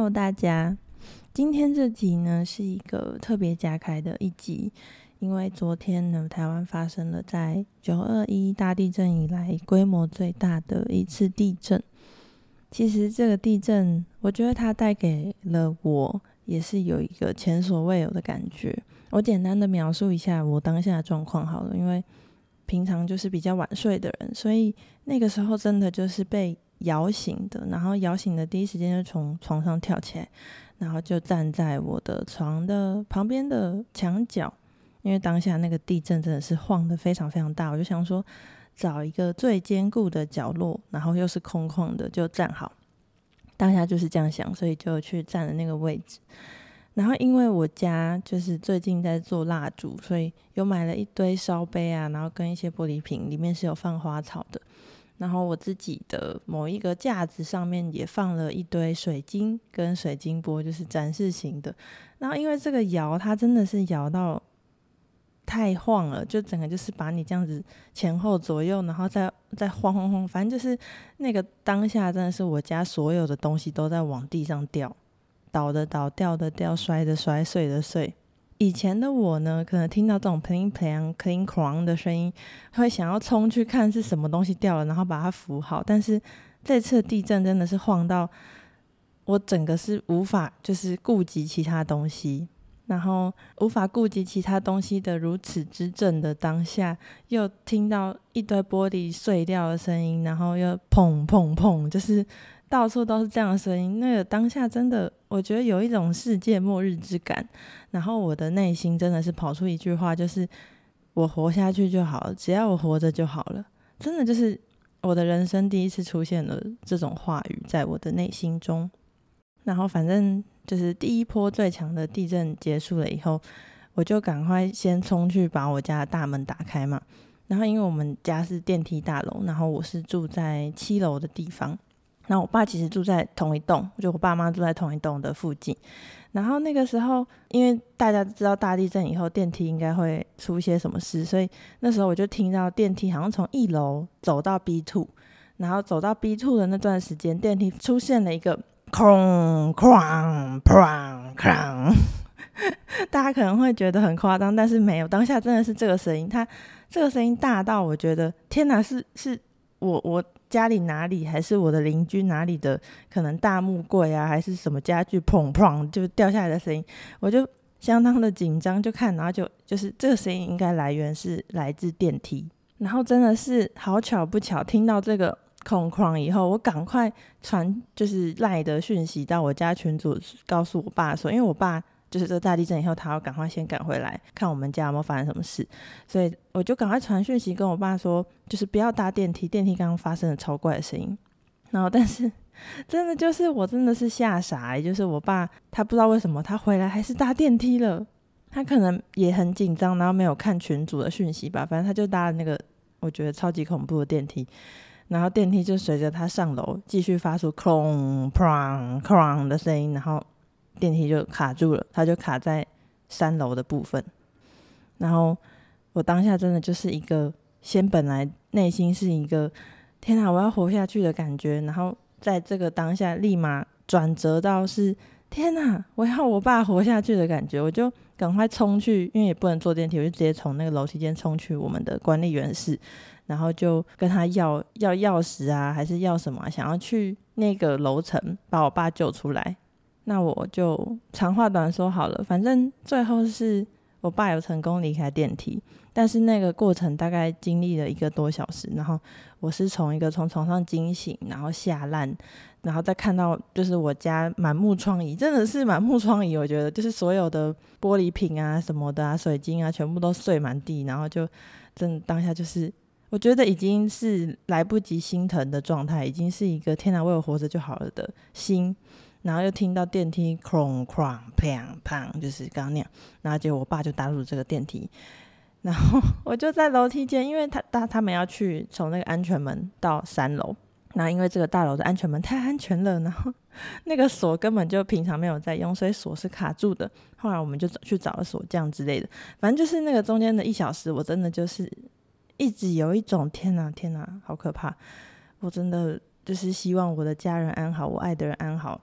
Hello， 大家，今天这集呢是一个特别加开的一集，因为昨天呢，台湾发生了在921大地震以来规模最大的一次地震。其实这个地震，我觉得它带给了我也是有一个前所未有的感觉。我简单的描述一下我当下的状况好了，因为平常就是比较晚睡的人，所以那个时候真的就是被摇醒的，然后摇醒的第一时间就从床上跳起来，然后就站在我的床的旁边的墙角，因为当下那个地震真的是晃得非常非常大，我就想说找一个最坚固的角落，然后又是空旷的就站好，当下就是这样想，所以就去站了那个位置。然后因为我家就是最近在做蜡烛，所以有买了一堆烧杯啊，然后跟一些玻璃瓶，里面是有放花草的。然后我自己的某一个架子上面也放了一堆水晶跟水晶钵，就是展示型的。然后因为这个摇它真的是摇到太晃了，就整个就是把你这样子前后左右，然后再晃晃晃，反正就是那个当下真的是我家所有的东西都在往地上掉，倒的倒，掉的掉，摔的摔，碎的碎。以前的我呢，可能听到这种 pling pling cling clang 的声音，会想要冲去看是什么东西掉了，然后把它扶好。但是这次的地震真的是晃到我整个是无法就是顾及其他东西，然后无法顾及其他东西的如此之震的当下，又听到一堆玻璃碎掉的声音，然后又砰砰砰，就是到处都是这样的声音。那个当下真的我觉得有一种世界末日之感，然后我的内心真的是跑出一句话，就是我活下去就好了，只要我活着就好了。真的就是我的人生第一次出现了这种话语在我的内心中。然后反正就是第一波最强的地震结束了以后，我就赶快先冲去把我家的大门打开嘛。然后因为我们家是电梯大楼，然后我是住在7楼的地方，然后我爸其实住在同一栋，就我爸妈住在同一栋的附近。然后那个时候因为大家知道大地震以后电梯应该会出些什么事，所以那时候我就听到电梯好像从1楼走到 B2， 然后走到 B2 的那段时间，电梯出现了一个哐哐哐哐大家可能会觉得很夸张，但是没有，当下真的是这个声音，它这个声音大到我觉得天哪，是我家里哪里，还是我的邻居哪里的可能大木柜啊，还是什么家具砰砰就掉下来的声音，我就相当的紧张，就看，然后就是这个声音应该来源是来自电梯。然后真的是好巧不巧，听到这个空旷以后，我赶快传就是赖的讯息到我家群组，告诉我爸说，因为我爸就是这个大地震以后，他要赶快先赶回来看我们家有没有发生什么事，所以我就赶快传讯息跟我爸说，就是不要搭电梯，电梯刚刚发生了超怪的声音。然后但是真的就是我真的是吓傻就是我爸他不知道为什么他回来还是搭电梯了，他可能也很紧张，然后没有看群组的讯息吧，反正他就搭了那个我觉得超级恐怖的电梯，然后电梯就随着他上楼继续发出哐砰哐的声音，然后电梯就卡住了，他就卡在3楼的部分。然后我当下真的就是一个本来内心是一个天哪我要活下去的感觉，然后在这个当下立马转折到是天哪我要我爸活下去的感觉，我就赶快冲去，因为也不能坐电梯，我就直接从那个楼梯间冲去我们的管理员室，然后就跟他要钥匙啊还是要什么想要去那个楼层把我爸救出来。那我就长话短说好了，反正最后是我爸有成功离开电梯，但是那个过程大概经历了1个多小时，然后我是从床上惊醒，然后吓烂，然后再看到就是我家满目疮痍，真的是满目疮痍，我觉得就是所有的玻璃瓶啊什么的啊水晶啊全部都碎满地，然后就真的当下就是我觉得已经是来不及心疼的状态，已经是一个天哪为我活着就好了的心，然后又听到电梯哐哐砰砰就是刚刚那样，然后结果我爸就打入这个电梯，然后我就在楼梯间，因为他们要去从那个安全门到3楼，然后因为这个大楼的安全门太安全了，然后那个锁根本就平常没有在用，所以锁是卡住的，后来我们就去找了锁匠之类的，反正就是那个中间的1小时我真的就是一直有一种天哪天哪好可怕，我真的就是希望我的家人安好，我爱的人安好，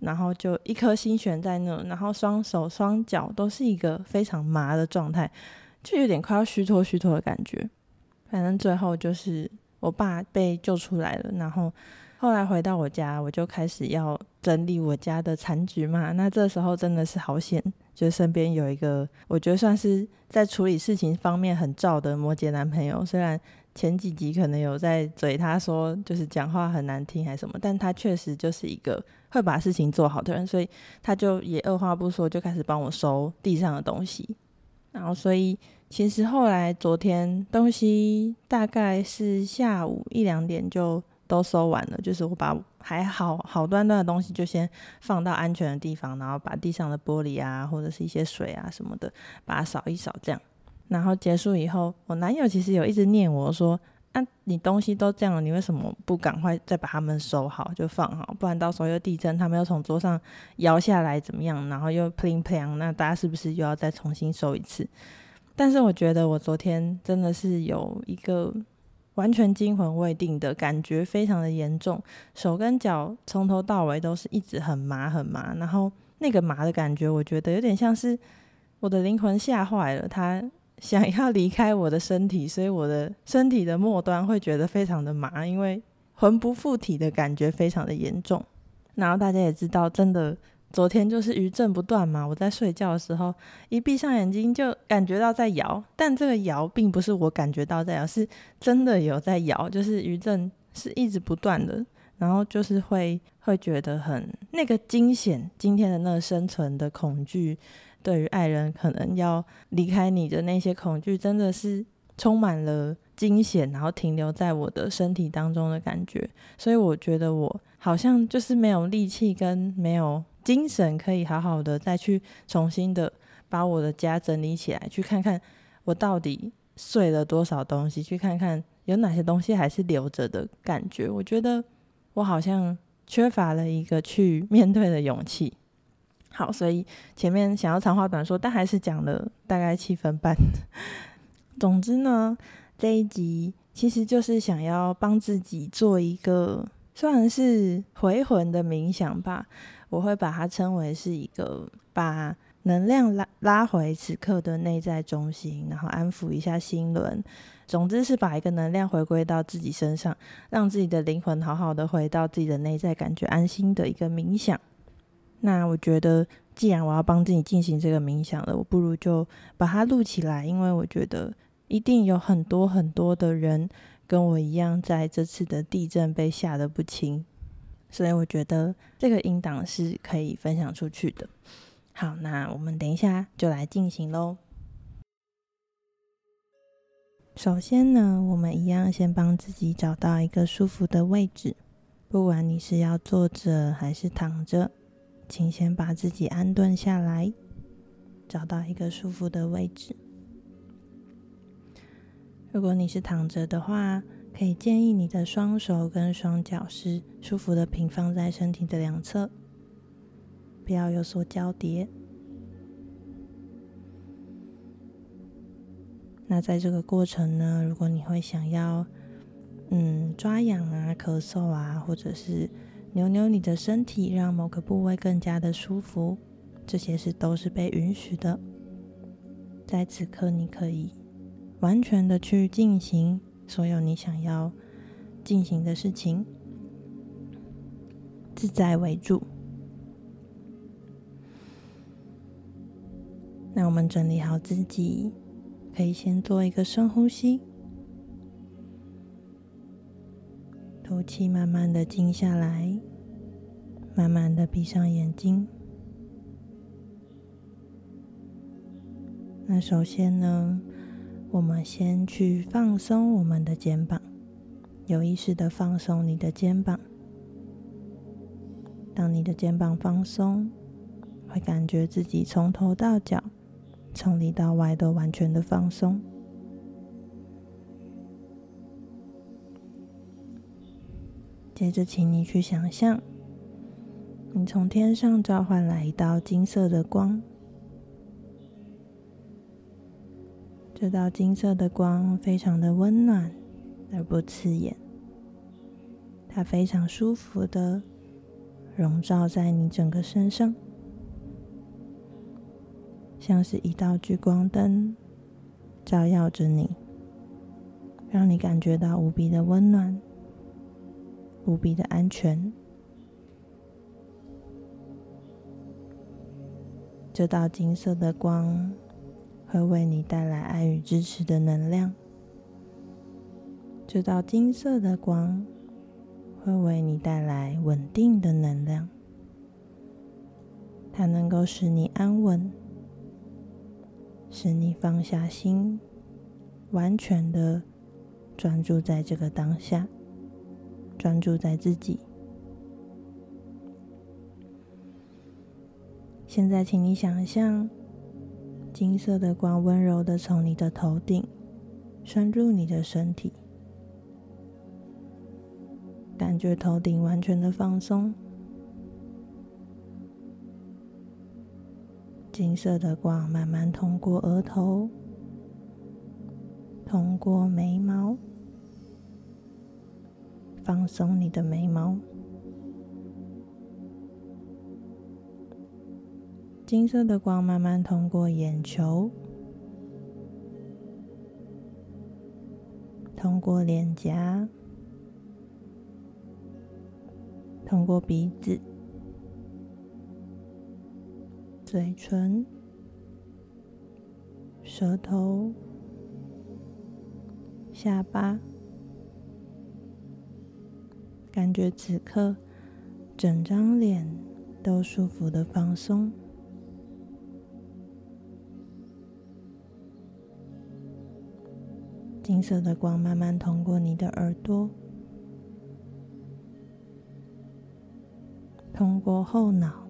然后就一颗心悬在那，然后双手双脚都是一个非常麻的状态，就有点快要虚脱的感觉。反正最后就是我爸被救出来了，然后后来回到我家，我就开始要整理我家的残局嘛。那这时候真的是好险，就身边有一个我觉得算是在处理事情方面很照的摩羯男朋友。虽然前几集可能有在嘴他说就是讲话很难听还是什么，但他确实就是一个会把事情做好的人，所以他就也二话不说就开始帮我收地上的东西。然后所以其实后来昨天东西大概是下午1-2点就都收完了，就是我把还好端的东西就先放到安全的地方，然后把地上的玻璃啊或者是一些水啊什么的把它扫一扫这样。然后结束以后，我男友其实有一直念我说你东西都这样了，你为什么不赶快再把它们收好就放好，不然到时候又地震，他们又从桌上摇下来怎么样，然后又 pling pling， 那大家是不是又要再重新收一次。但是我觉得我昨天真的是有一个完全惊魂未定的感觉，非常的严重，手跟脚从头到尾都是一直很麻，然后那个麻的感觉我觉得有点像是我的灵魂吓坏了，他想要离开我的身体，所以我的身体的末端会觉得非常的麻，因为魂不附体的感觉非常的严重。然后大家也知道真的昨天就是余震不断嘛，我在睡觉的时候一闭上眼睛就感觉到在摇，但这个摇并不是我感觉到在摇，是真的有在摇，就是余震是一直不断的，然后就是会觉得很那个惊险，今天的那个生存的恐惧，对于爱人可能要离开你的那些恐惧，真的是充满了惊险，然后停留在我的身体当中的感觉。所以我觉得我好像就是没有力气跟没有精神可以好好的再去重新的把我的家整理起来，去看看我到底碎了多少东西，去看看有哪些东西还是留着的感觉。我觉得我好像缺乏了一个去面对的勇气。好，所以前面想要长话短说，但还是讲了大概7分半。总之呢，这一集其实就是想要帮自己做一个算是回魂的冥想吧，我会把它称为是一个把能量拉回此刻的内在中心，然后安抚一下心轮，总之是把一个能量回归到自己身上，让自己的灵魂好好的回到自己的内在，感觉安心的一个冥想。那我觉得既然我要帮自己进行这个冥想了，我不如就把它录起来，因为我觉得一定有很多的人跟我一样在这次的地震被吓得不轻，所以我觉得这个音档是可以分享出去的。好，那我们等一下就来进行咯。首先呢，我们一样先帮自己找到一个舒服的位置，不管你是要坐着还是躺着，请先把自己安顿下来，找到一个舒服的位置。如果你是躺着的话，可以建议你的双手跟双脚是舒服的平放在身体的两侧，不要有所交叠。那在这个过程呢，如果你会想要抓痒啊、咳嗽啊，或者是扭扭你的身体，让某个部位更加的舒服，这些都是被允许的。在此刻你可以完全的去进行所有你想要进行的事情，自在为主。那我们整理好自己，可以先做一个深呼吸，吐气，慢慢的静下来，慢慢的闭上眼睛。那首先呢，我们先去放松我们的肩膀，有意识的放松你的肩膀。当你的肩膀放松，会感觉自己从头到脚，从里到外都完全的放松。接着请你去想象，你从天上召唤来一道金色的光，这道金色的光非常的温暖而不刺眼，它非常舒服的笼罩在你整个身上，像是一道聚光灯照耀着你，让你感觉到无比的温暖，无比的安全。这道金色的光会为你带来爱与支持的能量，这道金色的光会为你带来稳定的能量，它能够使你安稳，使你放下心，完全的专注在这个当下，专注在自己。现在请你想象金色的光温柔的从你的头顶深入你的身体，感觉头顶完全的放松。金色的光慢慢通过额头，通过眉毛，放松你的眉毛。金色的光慢慢通过眼球，通过脸颊，通过鼻子、嘴唇、舌头、下巴，感觉此刻整张脸都舒服的放松。金色的光慢慢通过你的耳朵，通过后脑，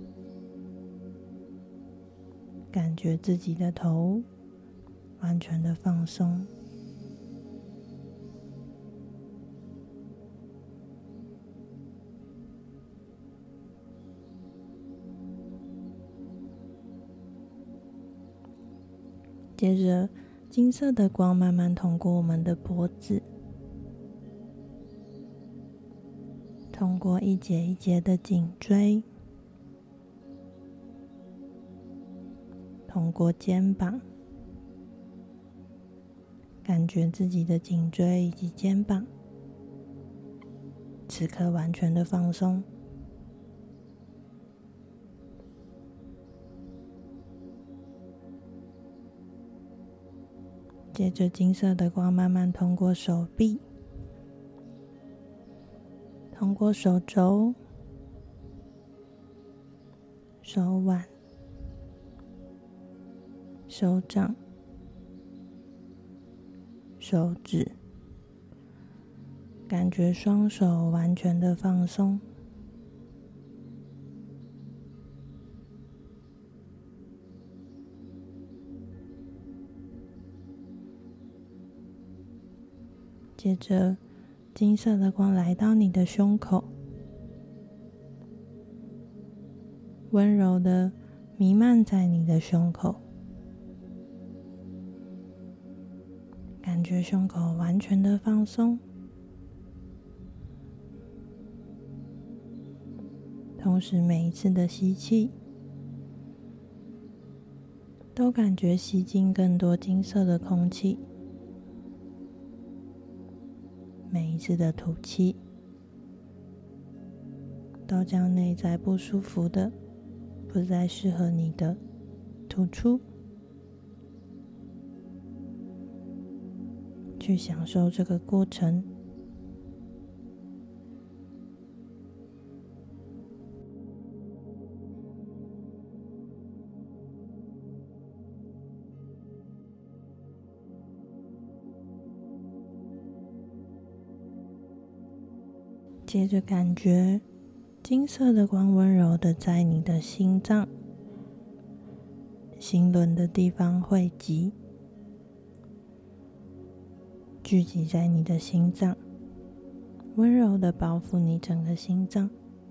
感觉自己的头完全的放松。接着金色的光慢慢通过我们的脖子，通过一节一节的颈椎，通过肩膀，感觉自己的颈椎以及肩膀此刻完全的放松。接着金色的光慢慢通过手臂，通过手肘、手腕、手掌、手指，感觉双手完全的放松。接着金色的光来到你的胸口，温柔的弥漫在你的胸口，感觉胸口完全的放松，同时每一次的吸气都感觉吸进更多金色的空气，每一次的吐气都将内在不舒服的、不再适合你的吐出，去享受这个过程。接着感觉金色的光温柔的在你的心脏、心轮的地方汇集，聚集在你的心脏，温柔的包覆你整个心脏，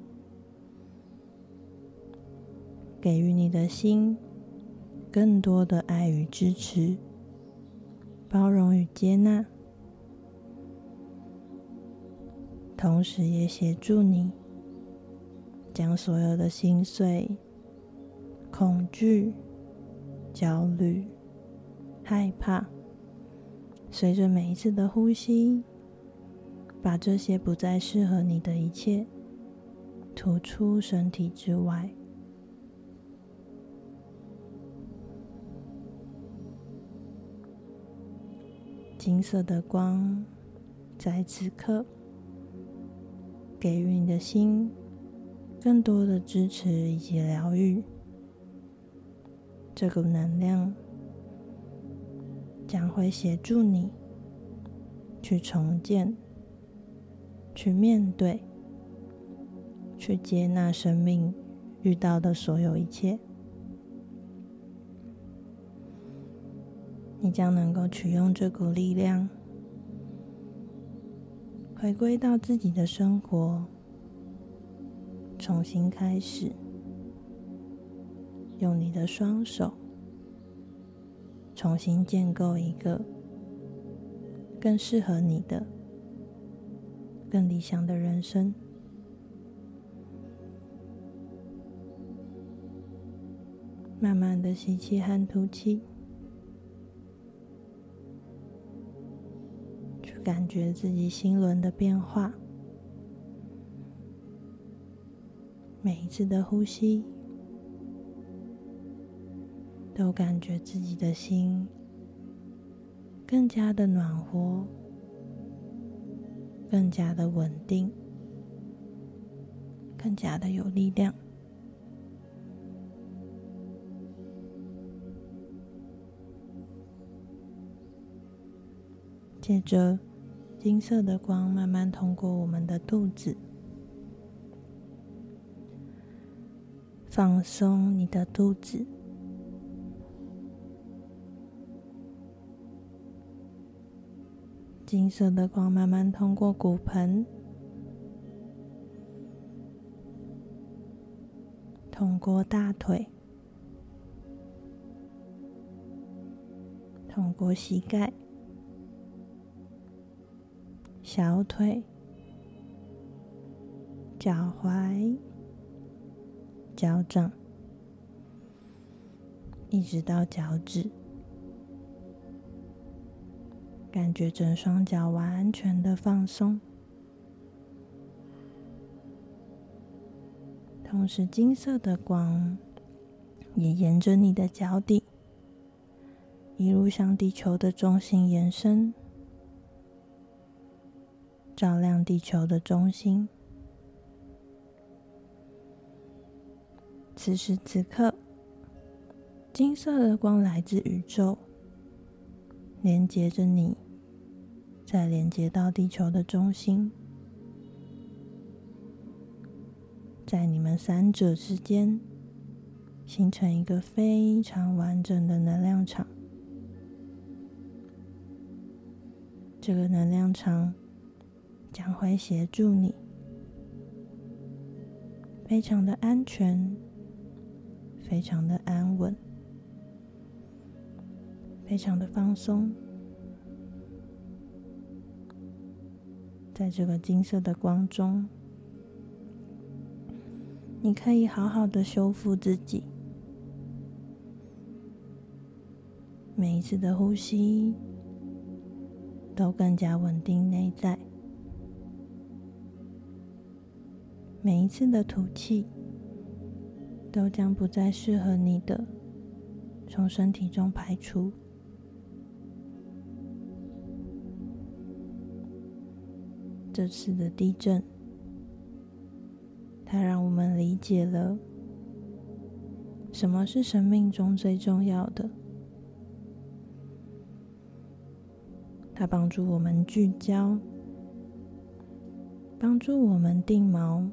给予你的心更多的爱与支持，包容与接纳，同时也协助你将所有的心碎、恐惧、焦虑、害怕，随着每一次的呼吸，把这些不再适合你的一切吐出身体之外。金色的光在此刻给予你的心更多的支持以及疗愈。这股能量将会协助你去重建、去面对、去接纳生命遇到的所有一切。你将能够取用这股力量，回归到自己的生活，重新开始，用你的双手重新建构一个更适合你的、更理想的人生。慢慢的吸气和吐气，去感觉自己心轮的变化。每一次的呼吸，都感觉自己的心更加的暖和，更加的稳定，更加的有力量。接着，金色的光慢慢通过我们的肚子，放松你的肚子。金色的光慢慢通过骨盆，通过大腿，通过膝盖、小腿、脚踝、脚掌，一直到脚趾，感觉整双脚完全的放松。同时，金色的光也沿着你的脚底，一路向地球的中心延伸，照亮地球的中心。此时此刻，金色的光来自宇宙，连接着你，再连接到地球的中心。在你们三者之间，形成一个非常完整的能量场。这个能量场将会协助你，非常的安全，非常的安稳，非常的放松。在这个金色的光中，你可以好好的修复自己。每一次的呼吸都更加稳定内在，每一次的吐气都将不再适合你的从身体中排出。这次的地震，它让我们理解了什么是生命中最重要的。它帮助我们聚焦，帮助我们定锚，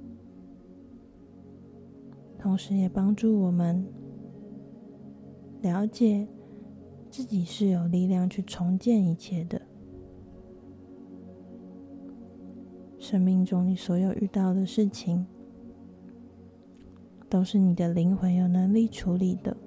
同时也帮助我们了解自己是有力量去重建一切的。生命中你所有遇到的事情，都是你的灵魂有能力处理的。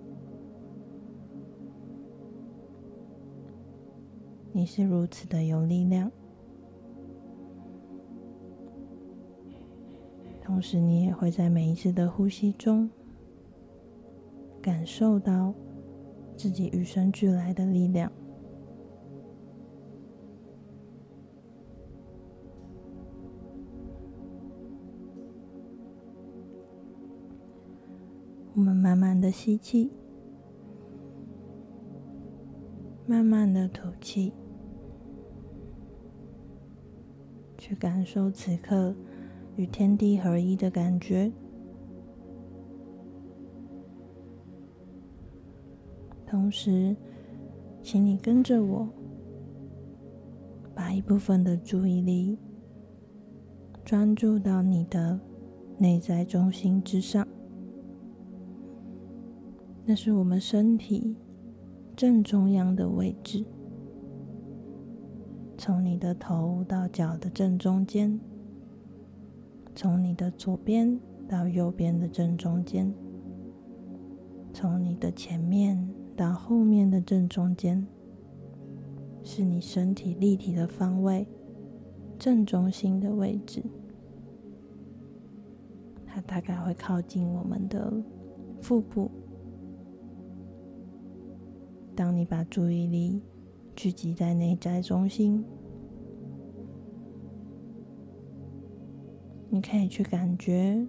你是如此的有力量。 同时你也会在每一次的呼吸中感受到自己与生俱来的力量。我们慢慢的吸气，慢慢的吐气，去感受此刻与天地合一的感觉。同时，请你跟着我，把一部分的注意力专注到你的内在中心之上。那是我们身体正中央的位置，从你的头到脚的正中间，从你的左边到右边的正中间，从你的前面到后面的正中间，是你身体立体的方位，正中心的位置。它大概会靠近我们的腹部。当你把注意力聚集在内在中心，你可以去感觉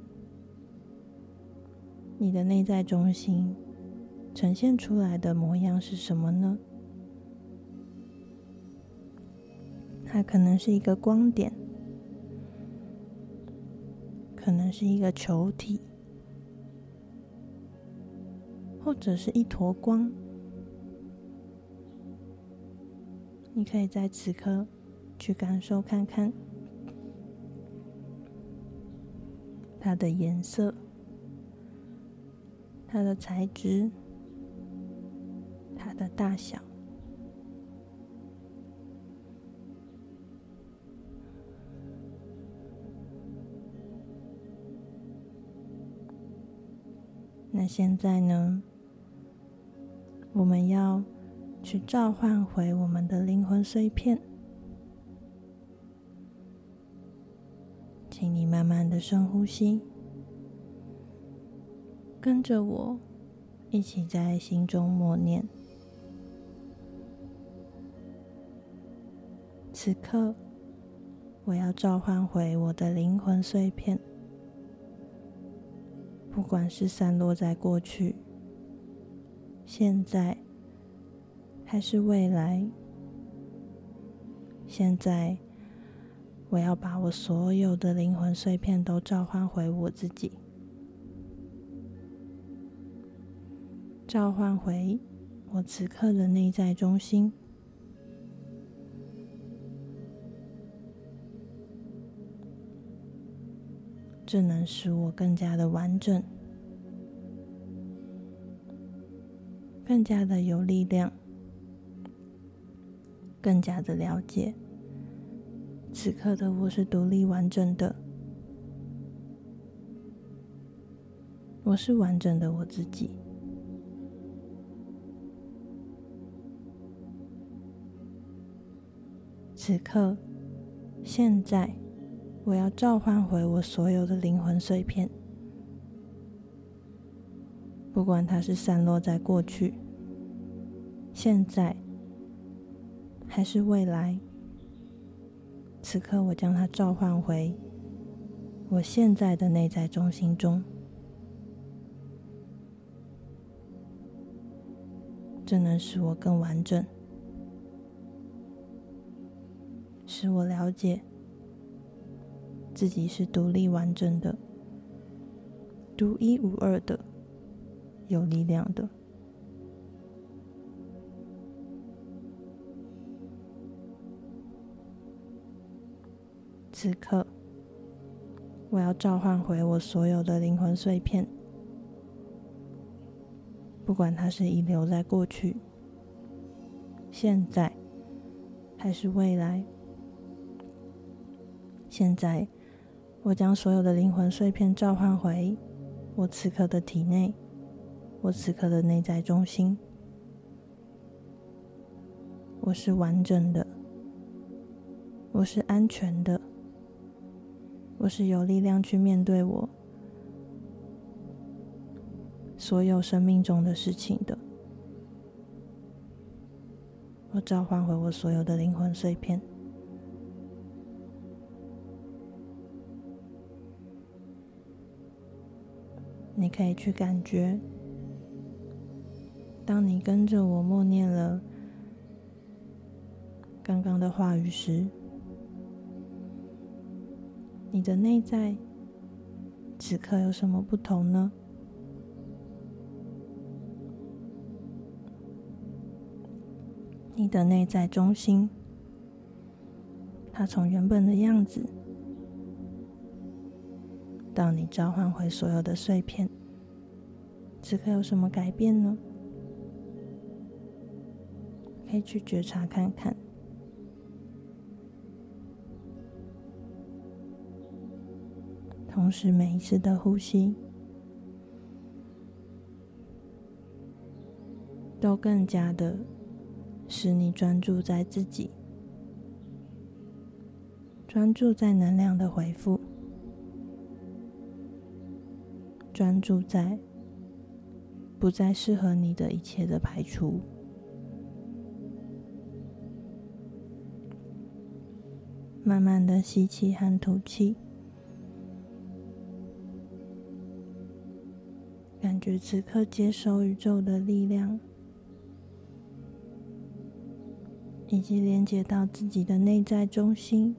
你的内在中心呈现出来的模样是什么呢？它可能是一个光点，可能是一个球体，或者是一坨光。你可以在此刻去感受看看它的颜色、它的材质、它的大小。那现在呢，我们要去召唤回我们的灵魂碎片。请你慢慢的深呼吸，跟着我一起在心中默念：此刻我要召唤回我的灵魂碎片，不管是散落在过去、现在还是未来。现在我要把我所有的灵魂碎片都召唤回我自己，召唤回我此刻的内在中心。这能使我更加的完整，更加的有力量，更加的了解此刻的我是独立完整的，我是完整的我自己。此刻，现在，我要召唤回我所有的灵魂碎片，不管它是散落在过去、现在还是未来。此刻我将它召唤回我现在的内在中心中，这能使我更完整，使我了解自己是独立完整的、独一无二的、有力量的。此刻，我要召唤回我所有的灵魂碎片，不管它是遗留在过去、现在还是未来。现在，我将所有的灵魂碎片召唤回我此刻的体内，我此刻的内在中心。我是完整的，我是安全的， 我是有力量去面对我所有生命中的事情的。我召唤回我所有的灵魂碎片。你可以去感觉，当你跟着我默念了刚刚的话语时，你的内在此刻有什么不同呢？你的内在中心，它从原本的样子到你召唤回所有的碎片，此刻有什么改变呢？可以去觉察看看。同时每一次的呼吸都更加的使你专注在自己，专注在能量的回复，专注在不再适合你的一切的排除。慢慢的吸气和吐气，感觉此刻接收宇宙的力量，以及连接到自己的内在中心，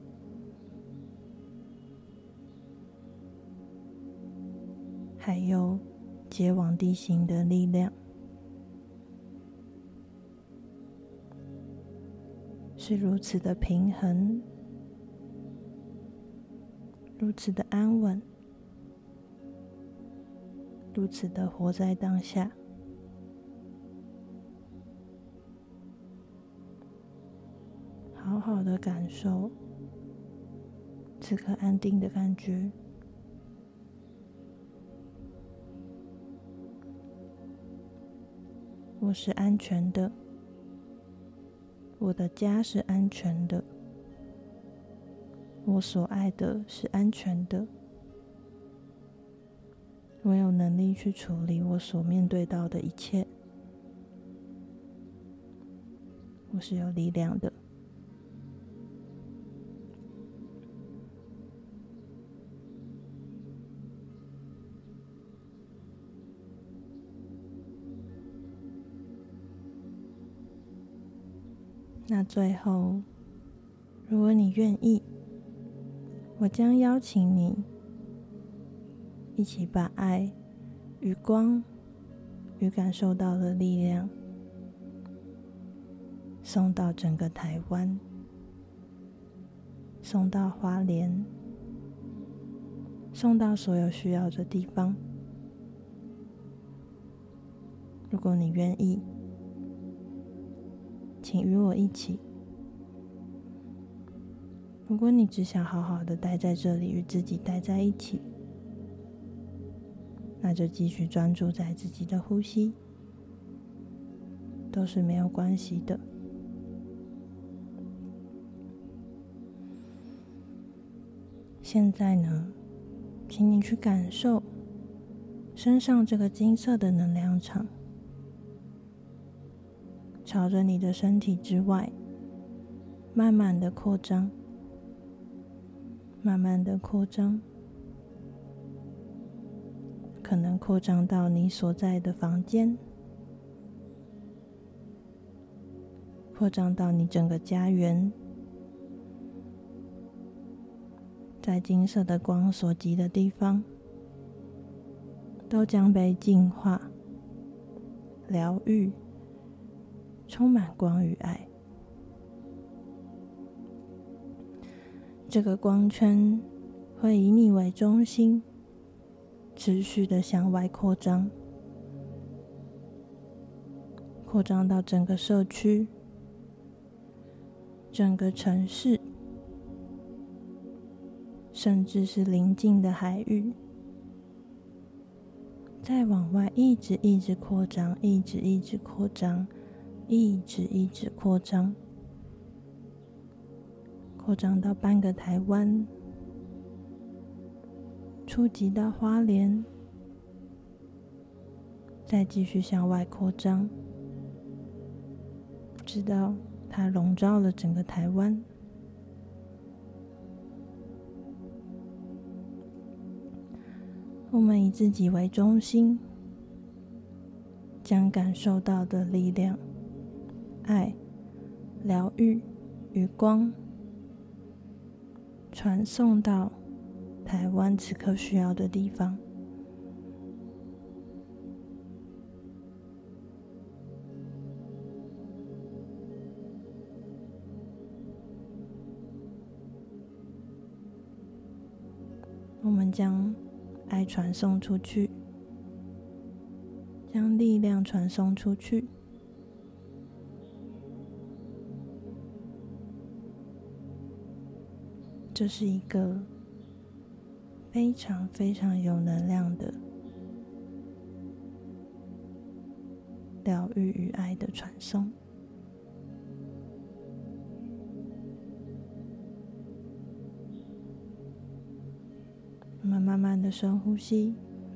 还有接往地心的力量，是如此的平衡，如此的安稳，如此的活在当下。好好的感受此刻安定的感觉。我是安全的，我的家是安全的，我所爱的是安全的，我有能力去处理我所面对到的一切，我是有力量的。那最后，如果你愿意，我将邀请你一起把爱与光与感受到的力量送到整个台湾，送到花莲，送到所有需要的地方。如果你愿意，请与我一起。如果你只想好好的待在这里，与自己待在一起，那就继续专注在自己的呼吸，都是没有关系的。现在呢，请你去感受身上这个金色的能量场，朝着你的身体之外慢慢的扩张，慢慢的扩张，可能扩张到你所在的房间，扩张到你整个家园，在金色的光所及的地方，都将被净化、疗愈，充满光与爱。这个光圈会以你为中心，持续的向外扩张，扩张到整个社区、整个城市，甚至是邻近的海域，再往外一直扩张，一直扩张，一直扩张，扩张到半个台湾， 触及到花莲，再继续向外扩张，直到它笼罩了整个台湾。我们以自己为中心，将感受到的力量、爱、疗愈与光传送到台湾此刻需要的地方。我们将爱传送出去，将力量传送出去。这是一个非常非常有能量的疗愈与爱的传送。我们慢慢的深呼吸，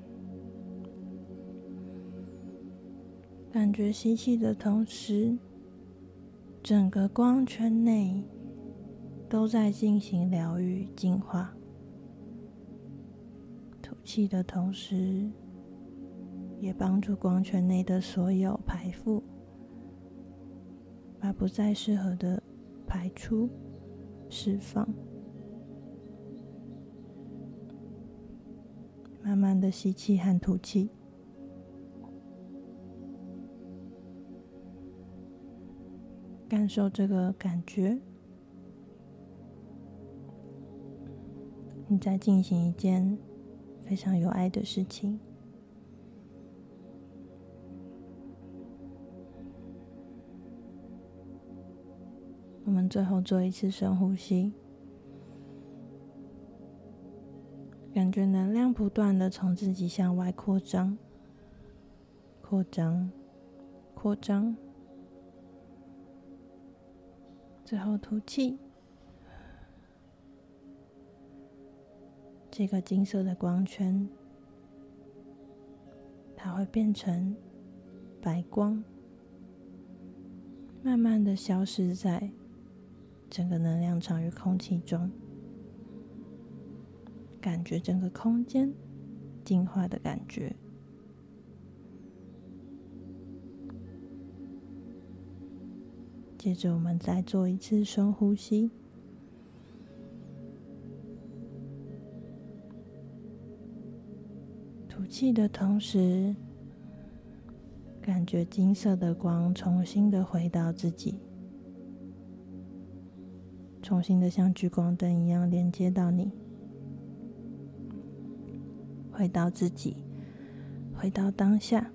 感觉吸气的同时，整个光圈内都在进行疗愈净化。吐气的同时，也帮助光圈内的所有排负，把不再适合的排出、释放。慢慢的吸气和吐气，感受这个感觉。你在进行一件非常有爱的事情。我们最后做一次深呼吸，感觉能量不断的从自己向外扩张，扩张，扩张。最后吐气，这个金色的光圈，它会变成白光，慢慢的消失在整个能量场与空气中，感觉整个空间净化的感觉。接着我们再做一次深呼吸，吐气的同时，感觉金色的光重新的回到自己，重新的像聚光灯一样连接到你，回到自己，回到当下。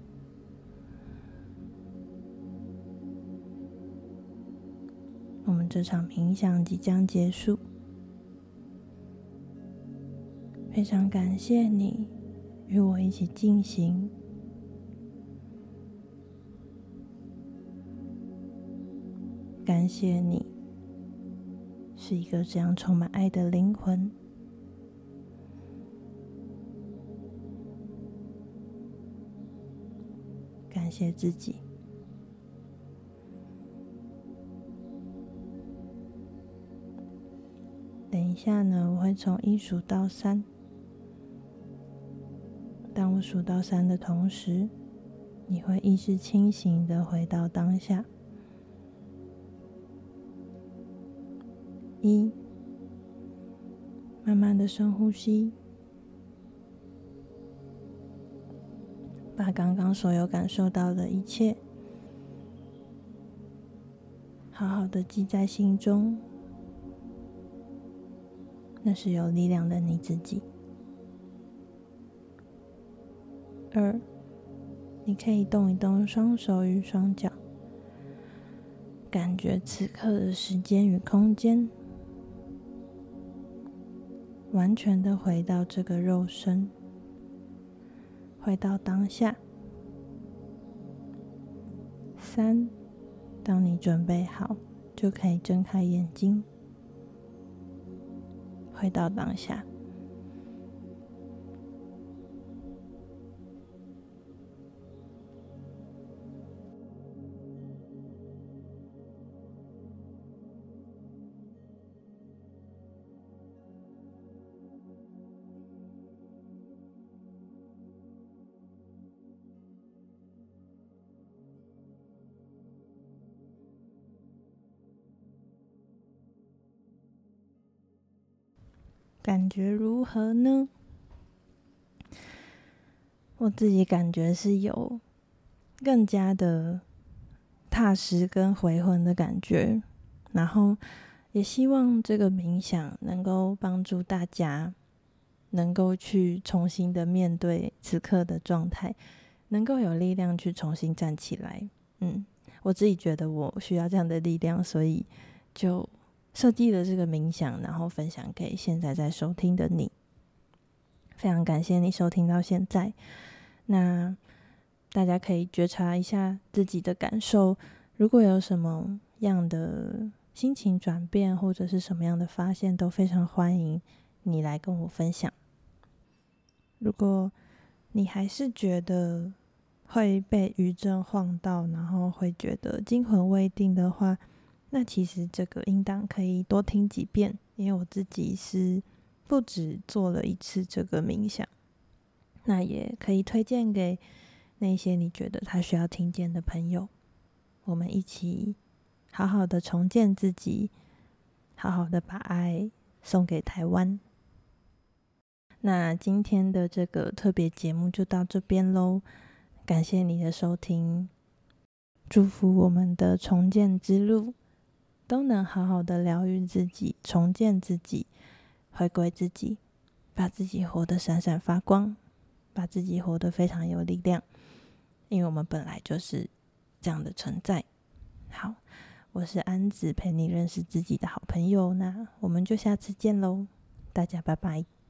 我们这场冥想即将结束，非常感谢你与我一起进行。感谢你是一个这样充满爱的灵魂。感谢自己。等一下呢，我会从1数到3。当我数到3的同时，你会意识清醒的回到当下。1，慢慢的深呼吸，把刚刚所有感受到的一切好好的记在心中，那是有力量的你自己。2，你可以动一动双手与双脚，感觉此刻的时间与空间，完全的回到这个肉身，回到当下。3，当你准备好，就可以睁开眼睛，回到当下。 感觉如何呢？我自己感觉是有更加的踏实跟回魂的感觉，然后也希望这个冥想能够帮助大家能够去重新的面对此刻的状态，能够有力量去重新站起来。我自己觉得我需要这样的力量，所以就设计了这个冥想，然后分享给现在在收听的你。非常感谢你收听到现在，那大家可以觉察一下自己的感受，如果有什么样的心情转变或者是什么样的发现，都非常欢迎你来跟我分享。如果你还是觉得会被余震晃到，然后会觉得惊魂未定的话，那其实这个音档可以多听几遍，因为我自己是不止做了一次这个冥想，那也可以推荐给那些你觉得他需要听见的朋友，我们一起好好的重建自己，好好的把爱送给台湾。那今天的这个特别节目就到这边咯，感谢你的收听，祝福我们的重建之路都能好好的疗愈自己，重建自己，回归自己，把自己活得闪闪发光，把自己活得非常有力量，因为我们本来就是这样的存在。好，我是安子，陪你认识自己的好朋友，那我们就下次见咯，大家拜拜。